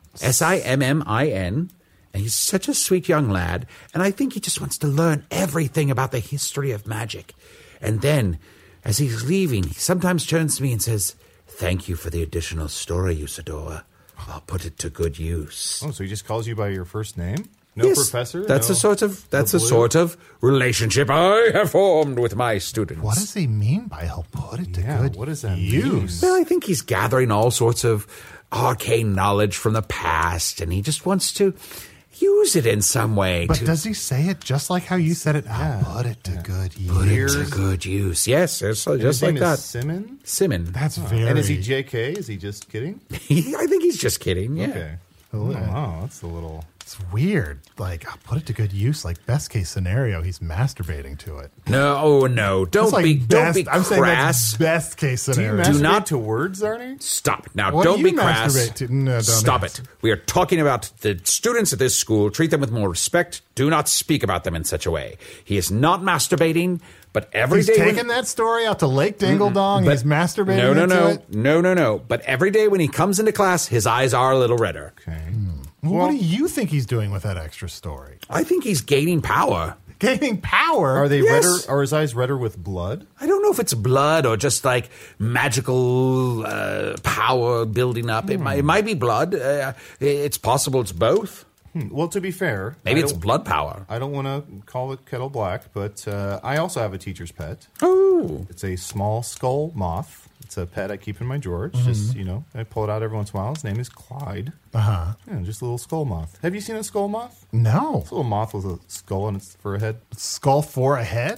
Simmin. And he's such a sweet young lad. And I think he just wants to learn everything about the history of magic. And then, as he's leaving, he sometimes turns to me and says, "Thank you for the additional story, Usador. I'll put it to good use." Oh, so he just calls you by your first name? No Yes, professor? That's no, the sort of relationship I have formed with my students. What does he mean by he'll put it to Yeah, good what does that use? Well, I think he's gathering all sorts of arcane knowledge from the past, and he just wants to use it in some way. But does he say it just like how you said it? I'll put it to good put it use. to good use? Yes, just His like name that. is Simon? Simon. That's very... And is he JK? Is he just kidding? I think he's just kidding. Yeah. Okay. Oh, wow, that's a little... It's weird. Like, I'll put it to good use. Like, best case scenario, he's masturbating to it. No, don't It's like be I'm saying crass. that's best case Do you scenario. masturbate not- to words, Arnie? Stop. Now, What don't do be you crass. masturbate to? No, don't Stop ask. it. We are talking about the students at this school. Treat them with more respect. Do not speak about them in such a way. He is not masturbating, but every He's day taking that story out to Lake Dingledong. He's masturbating No. But every day when he comes into class, his eyes are a little redder. Okay. Well, what do you think he's doing with that extra story? I think he's gaining power. Gaining power? Are they Yes. redder? Are his eyes redder with blood? I don't know if it's blood or just like magical power building up. It might be blood. It's possible it's both. Well, to be fair, Maybe I it's don't- blood power. I don't want to call it kettle black, but I also have a teacher's pet. Oh. It's a small skull moth. It's a pet I keep in my drawer. It's just, I pull it out every once in a while. His name is Clyde. Uh-huh. Yeah, just a little skull moth. Have you seen a skull moth? No. It's a little moth with a skull on its for a head. Skull for a head?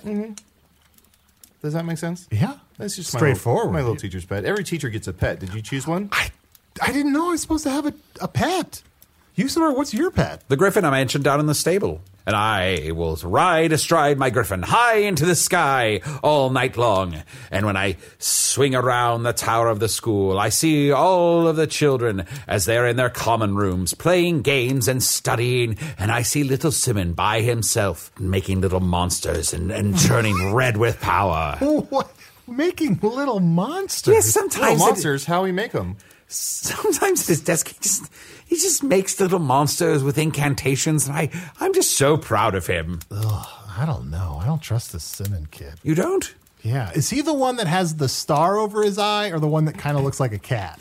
Does that make sense? Yeah. That's just straightforward. My little teacher's pet. Every teacher gets a pet. Did you choose one? I didn't know I was supposed to have a pet. Usador, what's your pet? The griffin I mentioned down in the stable. And I will ride astride my griffin high into the sky all night long. And when I swing around the tower of the school, I see all of the children as they're in their common rooms playing games and studying. And I see little Simon by himself making little monsters and turning red with power. What? Making little monsters? Yes, Little sometimes monsters. How we make them? sometimes at his desk he just makes little monsters with incantations, and I'm just so proud of him. Ugh, I don't know. I don't trust this Simon kid. You don't? Yeah. Is he the one that has the star over his eye or the one that kind of looks like a cat?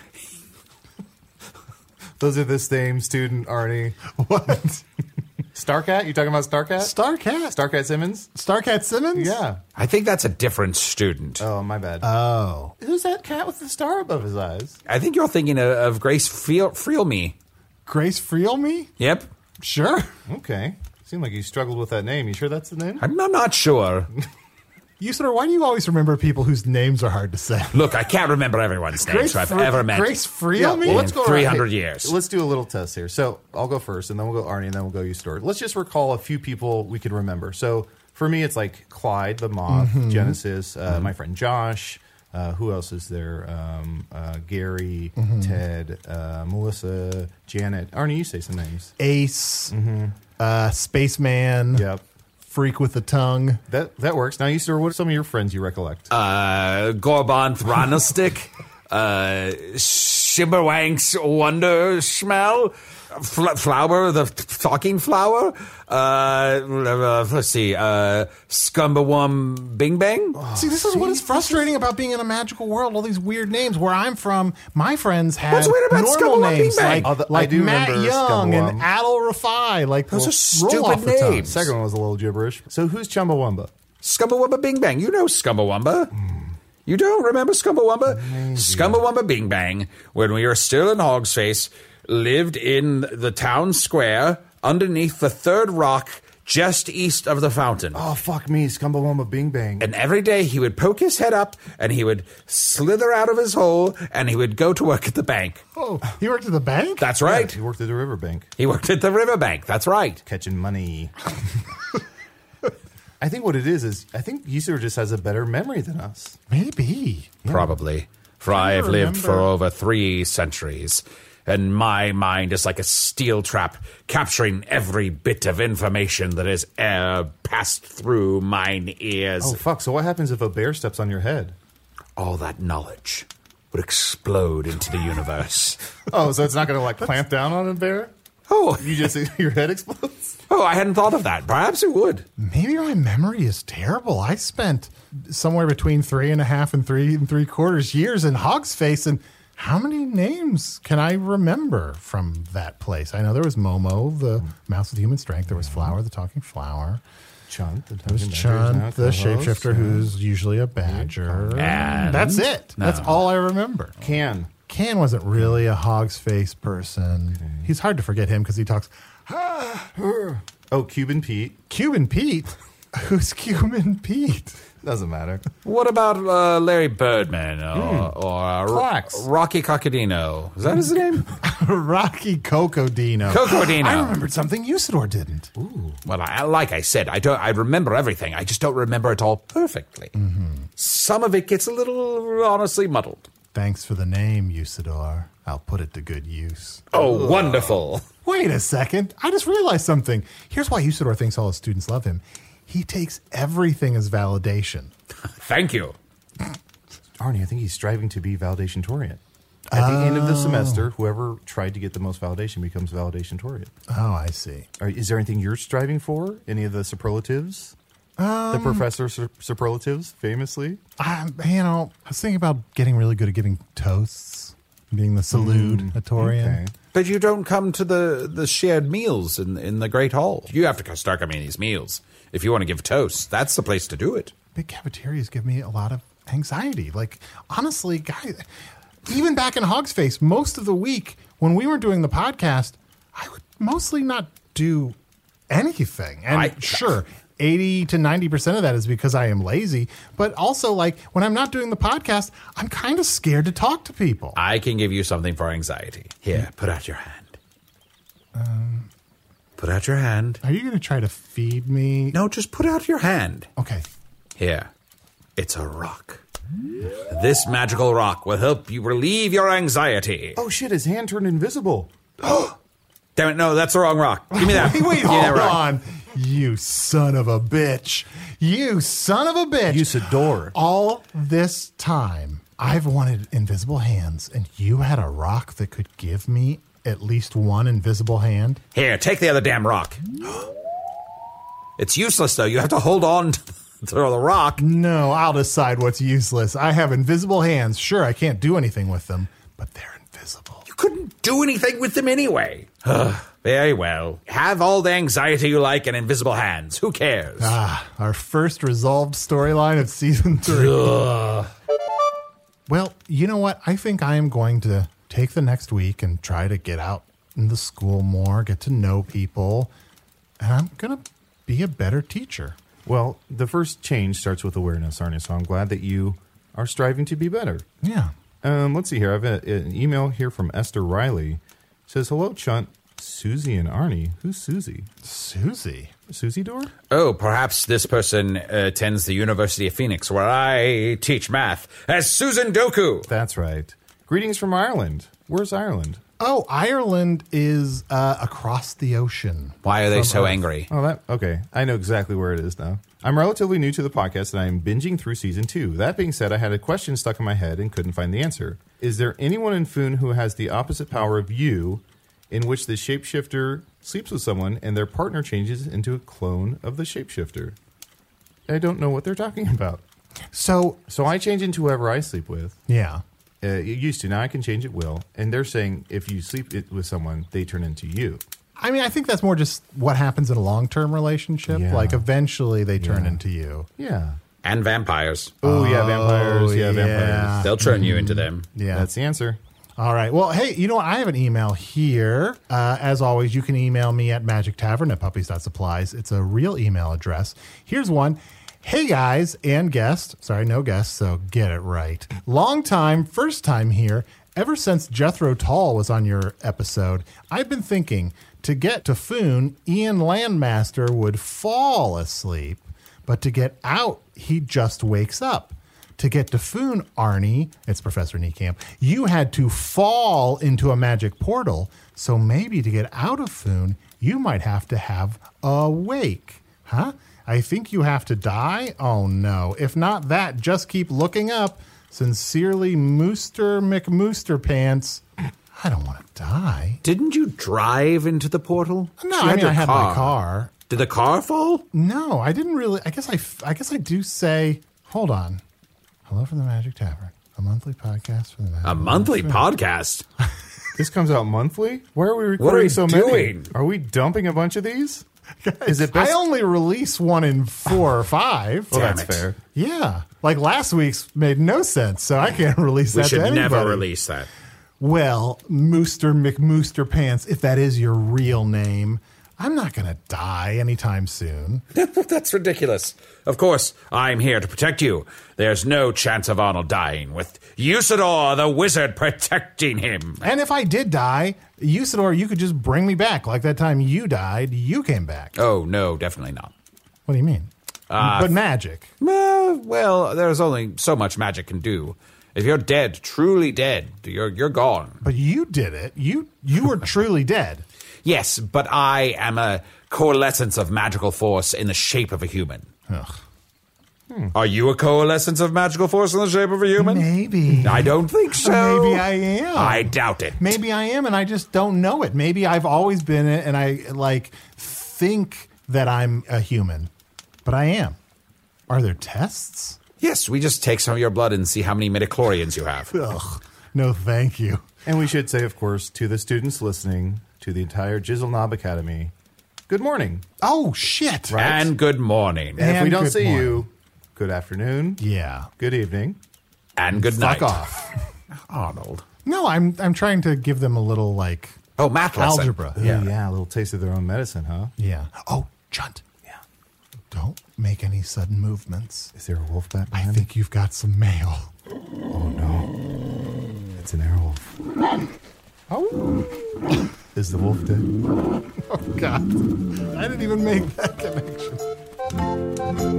Those are the same student, Arnie. What? Starcat? You talking about Starcat? Starcat. Starcat Simmons? Starcat Simmons? Yeah. I think that's a different student. Oh, my bad. Oh. Who's that cat with the star above his eyes? I think you're thinking of Grace Freelme. Grace Freelme? Yep. Sure. Okay. Seemed like you struggled with that name. You sure that's the name? I'm not sure. Usador, why do you always remember people whose names are hard to say? Look, I can't remember everyone's names I've ever met. Grace Freelme? Yeah, well, let's in go 300 around. Hey, years. Let's do a little test here. So I'll go first, and then we'll go Arnie, and then we'll go Usador. Let's just recall a few people we could remember. So for me, it's like Clyde the Moth, Genesis, my friend Josh, Who else is there? Gary, Ted, Melissa, Janet. Arnie, you say some names. Ace, Spaceman. Yep. Freak with the tongue. That works. Now, Isidore, what are some of your friends you recollect? Gorban Thranestick, Shimmerwanks Wonder Schmell, Flower, the talking flower. Let's see, Scumbawum Bing Bang. See, this is what is frustrating about being in a magical world. All these weird names. Where I'm from, my friends have What's weird about normal Scumbawum names Bing Bang? like I do Matt remember Young and Scumbawum. Adol Rafai. Like Those are roll off stupid the tongue. names. Second one was a little gibberish. So who's Chumbawamba? Scumbawumba Bing Bang. You know Scumbawumba. You don't remember Scumbawumba? Scumbawumba Bing Bang, when we were still in Hog's Face, lived in the town square underneath the third rock just east of the fountain. Oh, fuck me, Scumbawamba Bing Bang. And every day he would poke his head up and he would slither out of his hole and he would go to work at the bank. Oh, he worked at the bank? That's right. He worked at the riverbank. He worked at the riverbank. That's right. Catching money. I think what it is I think Isidore just has a better memory than us. Maybe. Probably. For I have lived for over 3 centuries. And my mind is like a steel trap, capturing every bit of information that has passed through mine ears. Oh, fuck. So what happens if a bear steps on your head? All that knowledge would explode into the universe. Oh, so it's not going to, like, clamp down on a bear? Oh, You just, your head explodes? I hadn't thought of that. Perhaps it would. Maybe my memory is terrible. I spent somewhere between 3.5 and 3 3/4 years in Hog's Face, and how many names can I remember from that place? I know there was Momo, the mouse with human strength. There was Flower, the talking flower. Chunt. There was Chunt, the shapeshifter, who's usually a badger. And that's it. No. That's all I remember. Can Wasn't really a Hog's Face person. Okay. He's hard to forget him because he talks. Oh, Cuban Pete. Cuban Pete? Who's Cuban Pete? Doesn't matter. What about Larry Birdman or Clax. Rocky Coccodino? Is that his name? Rocky Cocodino. Cocodino. I remembered something Usador didn't. Ooh. Well, like I said, I remember everything. I just don't remember it all perfectly. Mm-hmm. Some of it gets a little, honestly, muddled. Thanks for the name, Usador. I'll put it to good use. Oh, wonderful. Wait a second. I just realized something. Here's why Usador thinks all his students love him. He takes everything as validation. Thank you. Arnie, I think he's striving to be validation-torian. At the end of the semester, whoever tried to get the most validation becomes validation-torian. Oh, I see. Is there anything you're striving for? Any of the superlatives? The professor superlatives, famously? I was thinking about getting really good at giving toasts, being the salutatorian. Okay. But you don't come to the shared meals in the Great Hall. You have to start coming to these meals. If you want to give toasts, that's the place to do it. Big cafeterias give me a lot of anxiety. Like, honestly, guys, even back in Hog's Face, most of the week when we were doing the podcast, I would mostly not do anything. And sure, 80 to 90% of that is because I am lazy. But also, like, when I'm not doing the podcast, I'm kind of scared to talk to people. I can give you something for anxiety. Here, put out your hand. Put out your hand. Are you going to try to feed me? No, just put out your hand. Okay. Here. It's a rock. This magical rock will help you relieve your anxiety. Oh, shit, his hand turned invisible. Damn it, no, that's the wrong rock. Give me that. Wait, Give me that hold rock. on. You son of a bitch. You son of a bitch. Usador. All this time, I've wanted invisible hands, and you had a rock that could give me at least one invisible hand? Here, take the other damn rock. It's useless, though. You have to hold on to the rock. No, I'll decide what's useless. I have invisible hands. Sure, I can't do anything with them, but they're invisible. You couldn't do anything with them anyway. Very well. Have all the anxiety you like and invisible hands. Who cares? Our first resolved storyline of season 3. Well, you know what? I think I am going to take the next week and try to get out in the school more, get to know people, and I'm going to be a better teacher. Well, the first change starts with awareness, Arnie, so I'm glad that you are striving to be better. Yeah. Let's see here. I have an email here from Esther Riley. It says, hello, Chunt, Susie, and Arnie. Who's Susie? Susie? Susie Door? Oh, perhaps this person attends the University of Phoenix, where I teach math, as Susan Doku. That's right. Greetings from Ireland. Where's Ireland? Oh, Ireland is across the ocean. Why are they from so Earth. angry? Oh, okay. I know exactly where it is now. I'm relatively new to the podcast, and I'm binging through season 2. That being said, I had a question stuck in my head and couldn't find the answer. Is there anyone in Foon who has the opposite power of you, in which the shapeshifter sleeps with someone and their partner changes into a clone of the shapeshifter? I don't know what they're talking about. So I change into whoever I sleep with. yeah. It used to. Now I can change at will. And they're saying if you sleep with someone, they turn into you. I mean, I think that's more just what happens in a long-term relationship. Yeah. Like, eventually they turn into you. Yeah. And vampires. Oh, yeah, vampires. Yeah, yeah. vampires. They'll turn you into them. Yeah. That's the answer. All right. Well, hey, you know what? I have an email here. As always, you can email me at magictavern@puppies.supplies. It's a real email address. Here's one. Hey, guys and guest. Sorry, no guest, so get it right. Long time, first time here. Ever since Jethro Tull was on your episode, I've been thinking to get to Foon, Ian Landmaster would fall asleep, but to get out, he just wakes up. To get to Foon, Arnie, it's Professor Niekamp, you had to fall into a magic portal, so maybe to get out of Foon, you might have to have a wake. Huh? I think you have to die? Oh, no. If not that, just keep looking up. Sincerely, Mooster McMoosterpants. I don't want to die. Didn't you drive into the portal? No, You I mean, your I had my car. Did the car fall? No, I didn't really. I guess I do say, hold on. Hello from the Magic Tavern, a monthly podcast for the Magic A monthly podcast? This comes out monthly? Why are we recording What are you so doing? many? Are we dumping a bunch of these? Is it best? I only release one in 4 or 5. Well, Damn that's it. fair. Yeah. Like last week's made no sense, so I can't release We that to should anybody. never release that. Well, Mooster McMoosterpants, if that is your real name, I'm not going to die anytime soon. That's ridiculous. Of course, I'm here to protect you. There's no chance of Arnold dying, with Usador the wizard protecting him. And if I did die, Usador, you could just bring me back. Like that time you died, you came back. Oh, no, definitely not. What do you mean? But magic. Well, there's only so much magic can do. If you're dead, truly dead, you're gone. But you did it. You were truly dead. Yes, but I am a coalescence of magical force in the shape of a human. Ugh. Are you a coalescence of magical force in the shape of a human? Maybe. I don't think so. Maybe I am. I doubt it. Maybe I am, and I just don't know it. Maybe I've always been it, and I think that I'm a human, but I am. Are there tests? Yes, we just take some of your blood and see how many midichlorians you have. Ugh. No, thank you. And we should say, of course, to the students listening, to the entire Jizzle Knob Academy, good morning. Oh, shit. Right. And good morning. And if we And don't good see morning. you, good afternoon, Yeah. good evening. And good night. Fuck off. Arnold. No, I'm trying to give them a little, Oh, math lesson. algebra. Ooh, yeah, a little taste of their own medicine, huh? Yeah. Oh, Chunt. Yeah. Don't make any sudden movements. Is there a wolf bat I behind think you've got some mail. Oh, no. It's an airwolf. Oh. Is the wolf dead? Oh, God. I didn't even make that connection.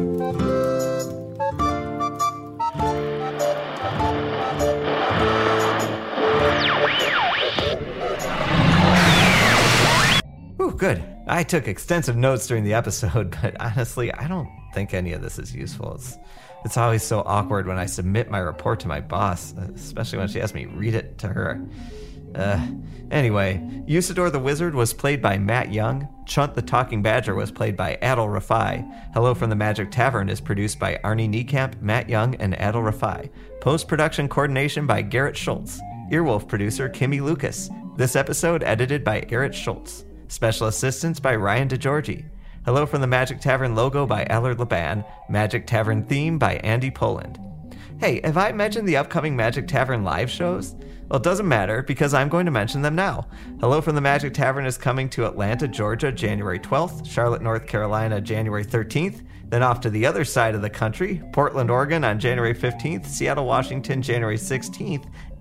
Ooh, good. I took extensive notes during the episode, but honestly, I don't think any of this is useful. It's always so awkward when I submit my report to my boss, especially when she has me read it to her. Anyway, Usador the Wizard was played by Matt Young. Chunt the Talking Badger was played by Adil Rafai. Hello from the Magic Tavern is produced by Arnie Niekamp, Matt Young, and Adil Rafai. Post-production coordination by Garrett Schultz. Earwolf producer Kimmy Lucas. This episode edited by Garrett Schultz. Special assistance by Ryan DeGiorgi. Hello from the Magic Tavern logo by Allard Laban. Magic Tavern theme by Andy Poland. Hey, have I mentioned the upcoming Magic Tavern live shows? Well, it doesn't matter because I'm going to mention them now. Hello from the Magic Tavern is coming to Atlanta, Georgia, January 12th, Charlotte, North Carolina, January 13th, then off to the other side of the country, Portland, Oregon on January 15th, Seattle, Washington, January 16th,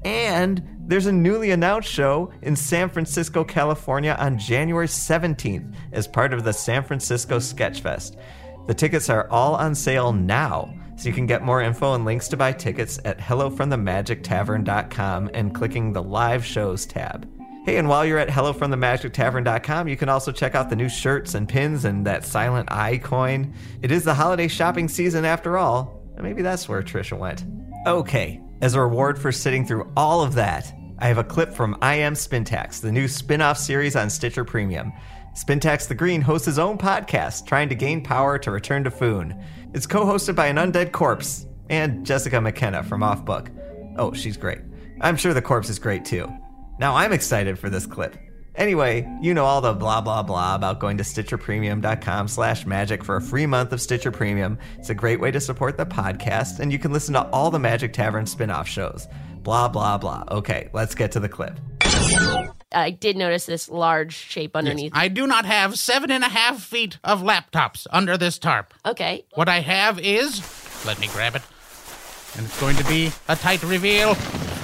And there's a newly announced show in San Francisco, California on January 17th as part of the San Francisco Sketchfest. The tickets are all on sale now, so you can get more info and links to buy tickets at hellofromthemagictavern.com and clicking the live shows tab. Hey, and while you're at hellofromthemagictavern.com, you can also check out the new shirts and pins and that silent eye coin. It is the holiday shopping season after all, and maybe that's where Trisha went. Okay, as a reward for sitting through all of that, I have a clip from I Am Spintax, the new spin-off series on Stitcher Premium. Spintax the Green hosts his own podcast, trying to gain power to return to Foon. It's co-hosted by an undead corpse, and Jessica McKenna from Off Book. Oh, she's great. I'm sure the corpse is great too. Now I'm excited for this clip. Anyway, you know all the blah blah blah about going to StitcherPremium.com/magic for a free month of Stitcher Premium. It's a great way to support the podcast, and you can listen to all the Magic Tavern spin-off shows. Blah blah blah. Okay, let's get to the clip. I did notice this large shape underneath. Yes, I do not have 7.5 feet of laptops under this tarp. Okay. What I have is... Let me grab it. And it's going to be a tight reveal.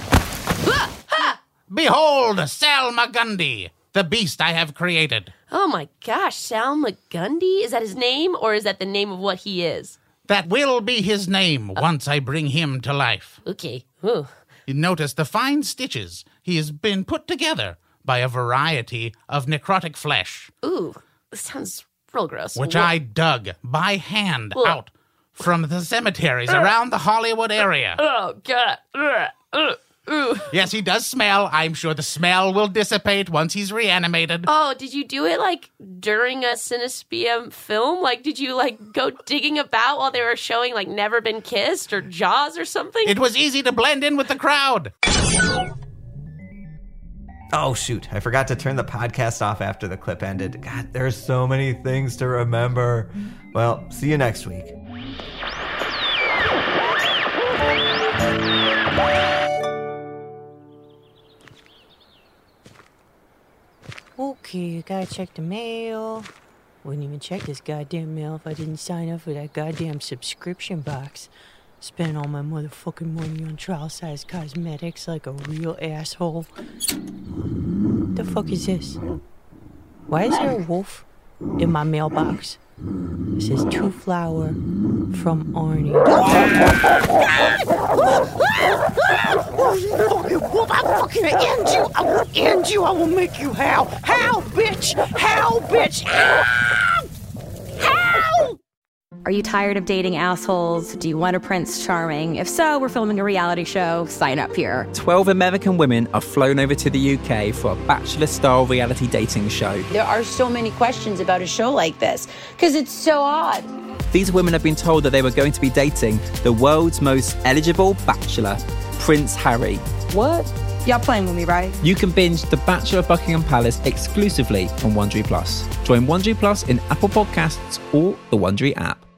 Behold, Sal Magundy, the beast I have created. Oh my gosh, Sal Magundy? Is that his name, or is that the name of what he is? That will be his name once I bring him to life. Okay. Ooh. You notice the fine stitches. He has been put together by a variety of necrotic flesh. Ooh, this sounds real gross. Which I dug by hand out from the cemeteries around the Hollywood area. Oh, God. Yes, he does smell. I'm sure the smell will dissipate once he's reanimated. Oh, did you do it, like, during a Cinespium film? Like, did you, like, go digging about while they were showing, like, Never Been Kissed or Jaws or something? It was easy to blend in with the crowd. Oh, shoot. I forgot to turn the podcast off after the clip ended. God, there's so many things to remember. Well, see you next week. Okay, I gotta check the mail. Wouldn't even check this goddamn mail if I didn't sign up for that goddamn subscription box. Spend all my motherfucking money on trial-size cosmetics like a real asshole. The fuck is this? Why is there a wolf in my mailbox? It says to flower from Arnie. Fucking wolf, I'm fucking gonna end you. I will end you. I will make you howl. Howl, bitch. Howl, bitch. Howl. Howl. Are you tired of dating assholes? Do you want a Prince Charming? If so, we're filming a reality show. Sign up here. 12 American women are flown over to the UK for a Bachelor-style reality dating show. There are so many questions about a show like this, because it's so odd. These women have been told that they were going to be dating the world's most eligible bachelor, Prince Harry. What? Y'all playing with me, right? You can binge The Bachelor of Buckingham Palace exclusively on Wondery Plus. Join Wondery Plus in Apple Podcasts or the Wondery app.